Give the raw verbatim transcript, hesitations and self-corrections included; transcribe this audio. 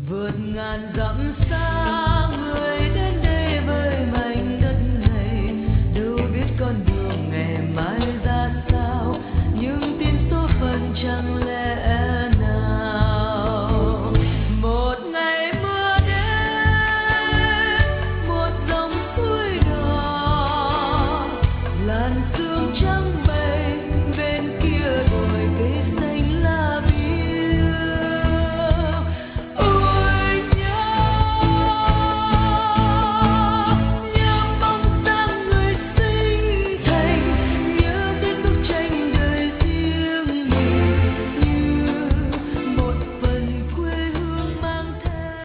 vượt ngàn dặm xa người đến đây với mảnh đất này, đâu biết con đường ngày mai ra sao, nhưng tin số phận chẳng lẽ nào. Một ngày mưa đến, một dòng suối đỏ, làn sương trắng